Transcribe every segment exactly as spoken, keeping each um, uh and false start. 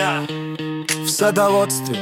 yeah. В садоводстве,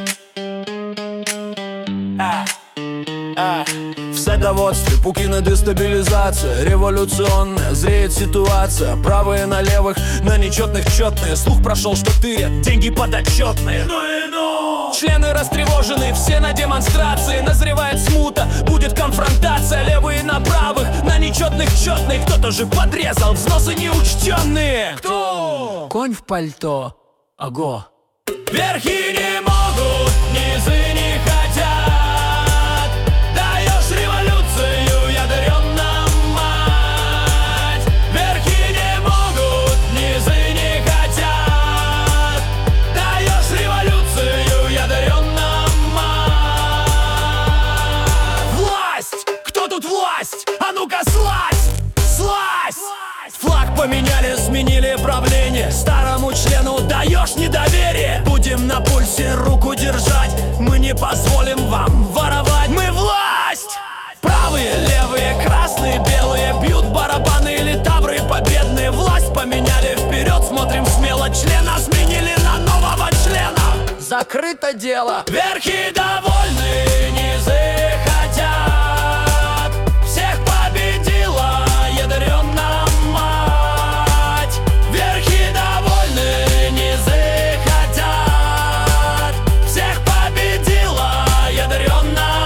ah. Ah. в садоводстве Пукина дестабилизация, революционная зреет ситуация. Правые на левых, на нечетных четные. Слух прошел, что тырят деньги подотчетные. Ну и ну! Члены растревожены, все на демонстрации. Назревает смута, будет конфронтация. Левые на правых, на нечетных четные. Кто-то же подрезал взносы неучтенные. Кто? Конь в пальто, ого. Верхи не могут, низы не хотят. Даешь революцию, ядрёна мать. Верхи не могут, низы не хотят. Даешь революцию, ядрёна мать. Власть! Кто тут власть? А ну-ка слазь! Слазь! Флаг поменяли, сменили правление. Старому члену даешь недоверие. Будем на пульсе руку держать. Мы не позволим вам воровать. Мы власть! Правые, левые, красные, белые бьют барабаны или тавры победные. Власть поменяли, вперед смотрим смело. Члена сменили на нового члена. Закрыто дело. Верхи довольны, низы хотят. Всех победила ядрёна мать. Верхи довольны, низы хотят. Всех победила ядрёна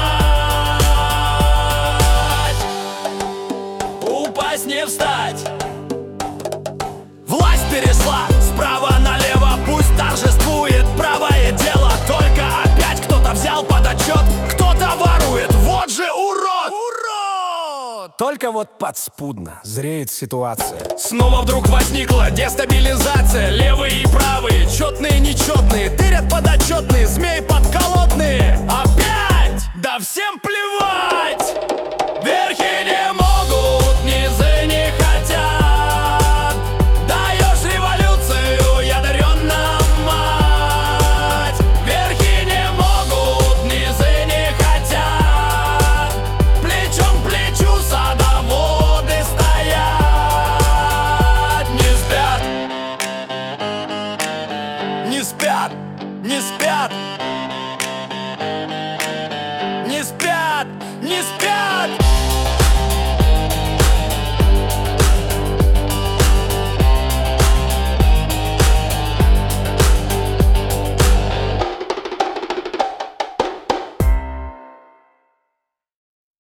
мать. Упасть не встать. Власть перешла справа налево. Пусть торжествует правое дело. Только опять кто-то взял под отчет. Кто-то ворует, вот же урод! Урод! Только вот подспудно зреет ситуация. Снова вдруг возникла дестабилизация. Левые и правые, четные, нечетные, тырят подотчетные, змеи подколодные. Опять! Да всем плевать!